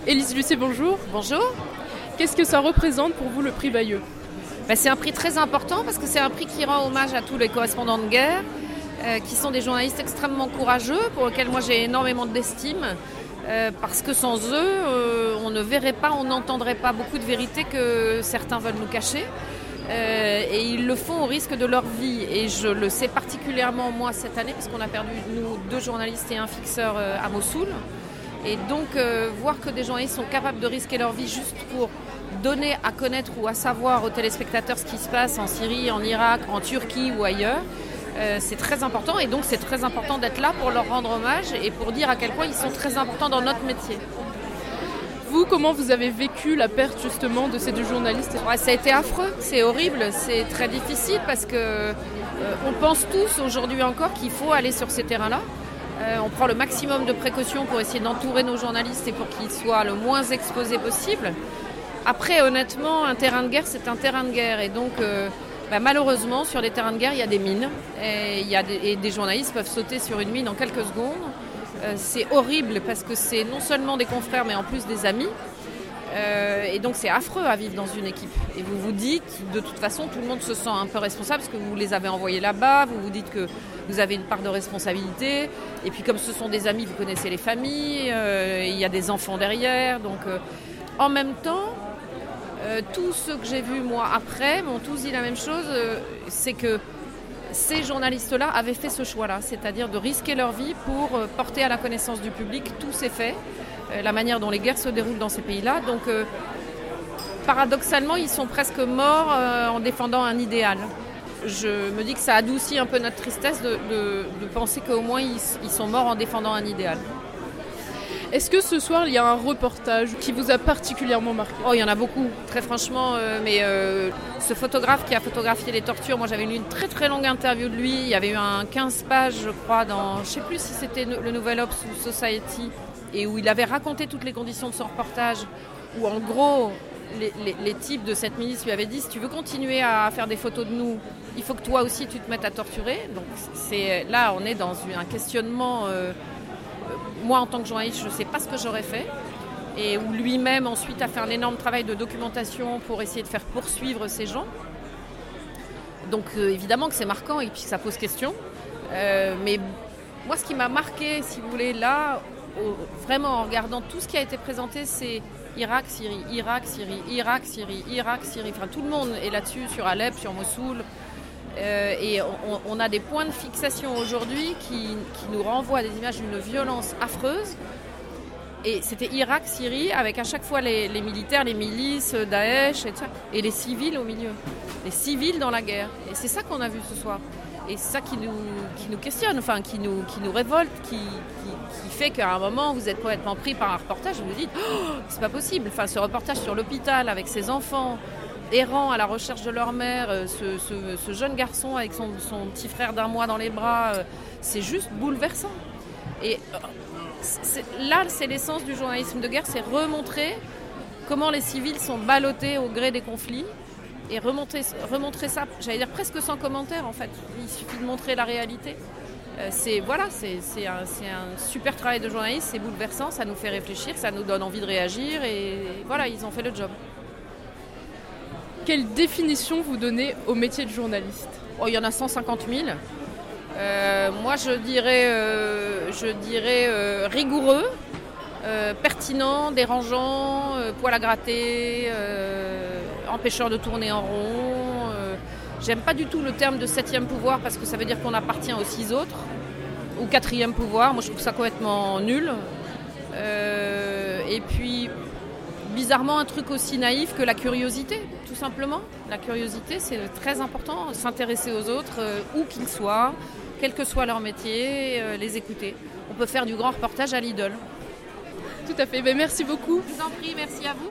Élise Lucet, bonjour. Bonjour. Qu'est-ce que ça représente pour vous le prix Bayeux ? C'est un prix très important parce que c'est un prix qui rend hommage à tous les correspondants de guerre, qui sont des journalistes extrêmement courageux, pour lesquels moi j'ai énormément d'estime, parce que sans eux, on ne verrait pas, on n'entendrait pas beaucoup de vérités que certains veulent nous cacher. Et ils le font au risque de leur vie. Et je le sais particulièrement moi cette année, parce qu'on a perdu, nous, 2 journalistes et un fixeur à Mossoul. Et donc, voir que des journalistes sont capables de risquer leur vie juste pour donner à connaître ou à savoir aux téléspectateurs ce qui se passe en Syrie, en Irak, en Turquie ou ailleurs, c'est très important. Et donc, c'est très important d'être là pour leur rendre hommage et pour dire à quel point ils sont très importants dans notre métier. Vous, comment vous avez vécu la perte justement de ces 2 journalistes ? Ouais, ça a été affreux, c'est horrible, c'est très difficile parce que on pense tous aujourd'hui encore qu'il faut aller sur ces terrains-là. On prend le maximum de précautions pour essayer d'entourer nos journalistes et pour qu'ils soient le moins exposés possible. Après, honnêtement, un terrain de guerre, c'est un terrain de guerre. Et donc, malheureusement, sur les terrains de guerre, il y a des mines. Et des journalistes peuvent sauter sur une mine en quelques secondes. C'est horrible parce que c'est non seulement des confrères, mais en plus des amis. Et donc, c'est affreux à vivre dans une équipe. Et vous vous dites, de toute façon, tout le monde se sent un peu responsable parce que vous les avez envoyés là-bas. Vous vous dites que vous avez une part de responsabilité. Et puis, comme ce sont des amis, vous connaissez les familles. Il y a des enfants derrière. Donc, en même temps, tous ceux que j'ai vus, moi, après, m'ont tous dit la même chose. C'est que ces journalistes-là avaient fait ce choix-là, c'est-à-dire de risquer leur vie pour porter à la connaissance du public tous ces faits, la manière dont les guerres se déroulent dans ces pays-là. Donc, paradoxalement, ils sont presque morts en défendant un idéal. Je me dis que ça adoucit un peu notre tristesse de penser qu'au moins ils sont morts en défendant un idéal. Est-ce que ce soir, il y a un reportage qui vous a particulièrement marqué ? Oh, il y en a beaucoup, très franchement. Ce photographe qui a photographié les tortures, moi j'avais lu une très très longue interview de lui. Il y avait eu un 15 pages, je crois, dans, je ne sais plus si c'était le Nouvel Obs ou Society, et où il avait raconté toutes les conditions de son reportage, où en gros, les types de cette milice lui avaient dit, si tu veux continuer à faire des photos de nous, il faut que toi aussi tu te mettes à torturer. Donc là, on est dans un questionnement... Moi, en tant que journaliste, je ne sais pas ce que j'aurais fait. Et où lui-même, ensuite, a fait un énorme travail de documentation pour essayer de faire poursuivre ces gens. Donc, évidemment que c'est marquant et puis que ça pose question. Mais moi, ce qui m'a marqué, si vous voulez, là, vraiment en regardant tout ce qui a été présenté, c'est Irak, Syrie, Irak, Syrie, Irak, Syrie, Irak, Syrie. Enfin, tout le monde est là-dessus, sur Alep, sur Mossoul. Et on a des points de fixation aujourd'hui qui nous renvoient à des images d'une violence affreuse. Et c'était Irak, Syrie, avec à chaque fois les militaires, les milices, Daesh, etc. Et les civils au milieu. Les civils dans la guerre. Et c'est ça qu'on a vu ce soir. Et c'est ça qui nous questionne, enfin, qui nous révolte, qui fait qu'à un moment, vous êtes complètement pris par un reportage et vous vous dites oh, c'est pas possible. Enfin, ce reportage sur l'hôpital avec ses enfants errant à la recherche de leur mère, ce jeune garçon avec son petit frère d'1 mois dans les bras, c'est juste bouleversant. Et là, c'est l'essence du journalisme de guerre, c'est remontrer comment les civils sont ballottés au gré des conflits et remontrer ça, j'allais dire presque sans commentaire en fait. Il suffit de montrer la réalité. C'est un super travail de journaliste, c'est bouleversant, ça nous fait réfléchir, ça nous donne envie de réagir et voilà, ils ont fait le job. Quelle définition vous donnez au métier de journaliste ? Oh, il y en a 150 000. Moi, je dirais rigoureux, pertinent, dérangeant, poil à gratter, empêcheur de tourner en rond. J'aime pas du tout le terme de 7e pouvoir parce que ça veut dire qu'on appartient aux 6 autres. Ou 4e pouvoir, moi je trouve ça complètement nul. Et puis... bizarrement, un truc aussi naïf que la curiosité, tout simplement. La curiosité, c'est très important, s'intéresser aux autres, où qu'ils soient, quel que soit leur métier, les écouter. On peut faire du grand reportage à l'idole. Tout à fait, merci beaucoup. Je vous en prie, merci à vous.